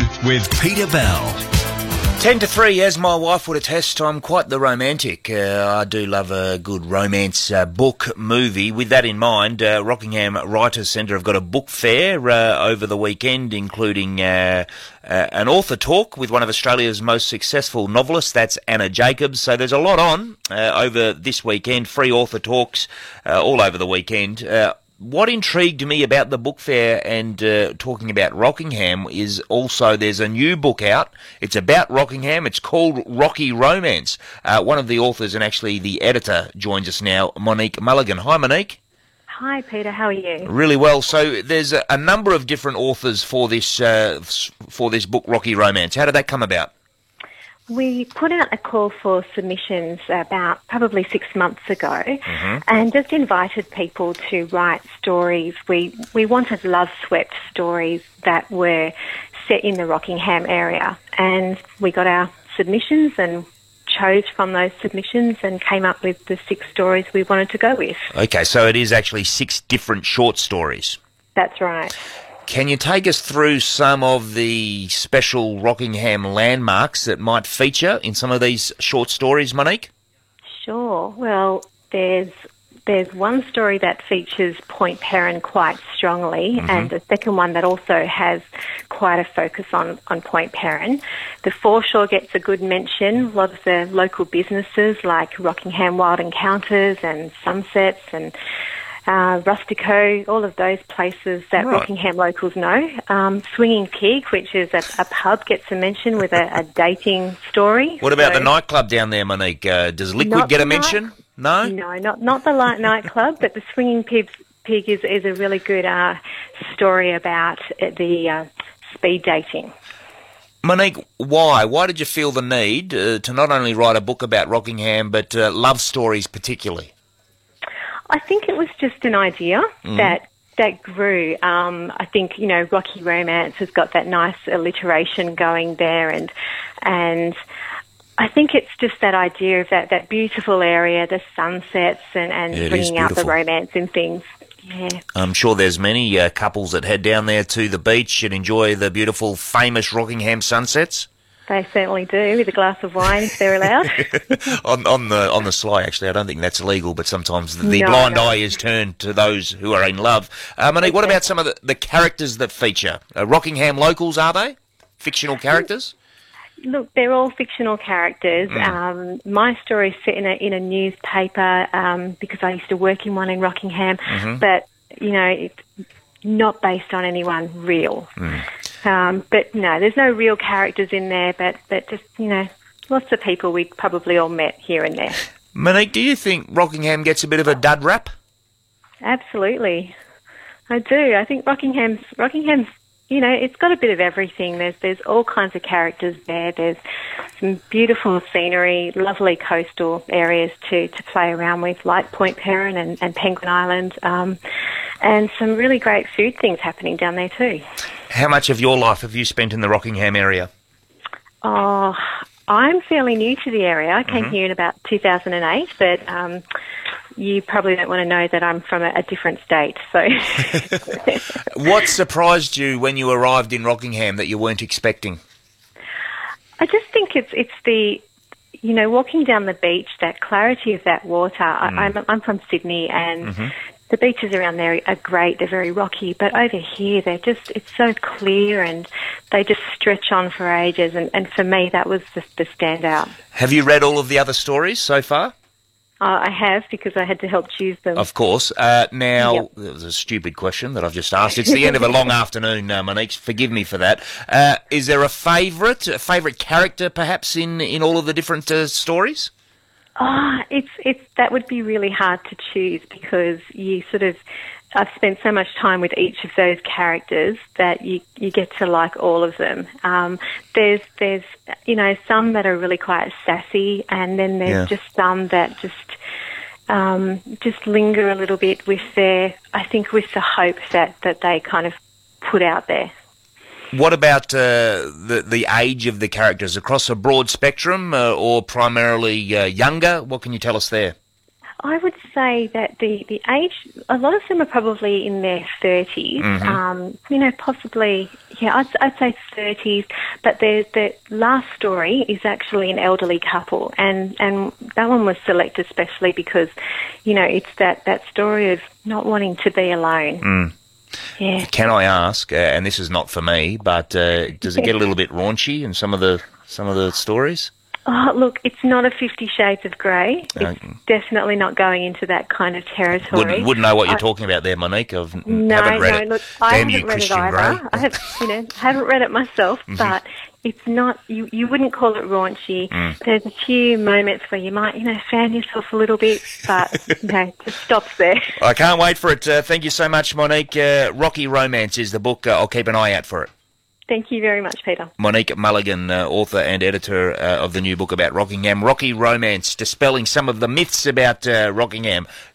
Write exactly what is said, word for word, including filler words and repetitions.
with Peter Bell. Ten to three, as my wife would attest, I'm quite the romantic. Uh, I do love a good romance uh, book movie. With that in mind, uh, Rockingham Writers Centre have got a book fair uh, over the weekend, including uh, uh, an author talk with one of Australia's most successful novelists, that's Anna Jacobs. So there's a lot on uh, over this weekend, free author talks uh, all over the weekend. Uh, What intrigued me about the book fair and uh, talking about Rockingham is also there's a new book out. It's about Rockingham. It's called Rocky Romance. Uh, one of the authors and actually the editor joins us now, Monique Mulligan. Hi, Monique. Hi, Peter. How are you? Really well. So there's a, a number of different authors for this uh, for this book, Rocky Romance. How did that come about? We put out a call for submissions about probably six months ago, Mm-hmm. and just invited people to write stories. We we wanted love-swept stories that were set in the Rockingham area, and we got our submissions and chose from those submissions and came up with the six stories we wanted to go with. Okay, so it is actually six different short stories. That's right. Can you take us through some of the special Rockingham landmarks that might feature in some of these short stories, Monique? Sure. Well, there's there's one story that features Point Perrin quite strongly, Mm-hmm. and the second one that also has quite a focus on, on Point Perrin. The foreshore gets a good mention. A lot of the local businesses like Rockingham Wild Encounters and Sunsets and Uh, Rustico, all of those places that Right. Rockingham locals know. Um, Swinging Pig, which is a, a pub, gets a mention with a, a dating story. What about So- the nightclub down there, Monique? Uh, does Liquid Not get a the night- mention? No? No, not not the light nightclub, but the Swinging Pig, pig is, is a really good uh, story about uh, the uh, speed dating. Monique, why? Why did you feel the need uh, to not only write a book about Rockingham, but uh, love stories particularly? I think it was just an idea that that grew. Um, I think, you know, Rocky Romance has got that nice alliteration going there, and and I think it's just that idea of that, that beautiful area, the sunsets, and, and Yeah, it is bringing out the beautiful. romance in things. Yeah. I'm sure there's many uh, couples that head down there to the beach and enjoy the beautiful, famous Rockingham sunsets. They certainly do, with a glass of wine if they're allowed. on, on the on the sly, actually, I don't think that's illegal, but sometimes the, the No, blind no. eye is turned to those who are in love. Uh, Monique, what about some of the, the characters that feature? Uh, Rockingham locals, are they? Fictional characters? Look, they're all fictional characters. Um, my story's set in a, in a newspaper um, because I used to work in one in Rockingham, but, you know, it's not based on anyone real. Um, but, no, there's no real characters in there, but, but just, you know, lots of people we probably all met here and there. Monique, do you think Rockingham gets a bit of a dud rap? Absolutely. I do. I think Rockingham's, Rockingham's, you know, it's got a bit of everything. There's there's all kinds of characters there. There's some beautiful scenery, lovely coastal areas to, to play around with, like Point Perrin and, and Penguin Island, um, and some really great food things happening down there too. How much of your life have you spent in the Rockingham area? Oh, I'm fairly new to the area. I came here in about two thousand eight, but um, you probably don't want to know that I'm from a, a different state. So, What surprised you when you arrived in Rockingham that you weren't expecting? I just think it's it's the, you know, walking down the beach, that clarity of that water. I, I'm I'm from Sydney, and the beaches around there are great. They're very rocky, but over here they're just, it's so clear, and they just stretch on for ages. And, and for me, that was just the standout. Have you read all of the other stories so far? Uh, I have, because I had to help choose them. Of course. Uh, now, Yep. that was a stupid question that I've just asked. It's the end of a long afternoon, uh, Monique. Forgive me for that. Uh, is there a favourite, a favourite character, perhaps, in, in all of the different uh, stories? Oh, it's it's that would be really hard to choose, because you sort of, I've spent so much time with each of those characters that you you get to like all of them. Um, there's there's you know some that are really quite sassy, and then there's Yeah. just some that just um, just linger a little bit with their, I think, with the hope that that they kind of put out there. What about uh, the the age of the characters across a broad spectrum, uh, or primarily uh, younger? What can you tell us there? I would say that the, the age, a lot of them are probably in their thirties, Mm-hmm. um, you know, possibly, yeah, I'd, I'd say thirties, but the, the last story is actually an elderly couple, and, and that one was selected especially because, you know, it's that, that story of not wanting to be alone. Mm. Yeah. Can I ask, uh, and this is not for me, but uh, does it get a little bit raunchy in some of the some of the stories? Oh, look, it's not a Fifty Shades of Grey. It's Okay. definitely not going into that kind of territory. Wouldn't, wouldn't know what you're I- talking about there, Monique. I've n- No, haven't read no, it. look, I Damn haven't you, read Christian it Grey. either. I have, you know, haven't read it myself, but it's not. You, you wouldn't call it raunchy. Mm. There's a few moments where you might, you know, fan yourself a little bit, but you know, just stops there. I can't wait for it. Uh, thank you so much, Monique. Uh, Rocky Romance is the book. Uh, I'll keep an eye out for it. Thank you very much, Peter. Monique Mulligan, uh, author and editor uh, of the new book about Rockingham, Rocky Romance, dispelling some of the myths about uh, Rockingham.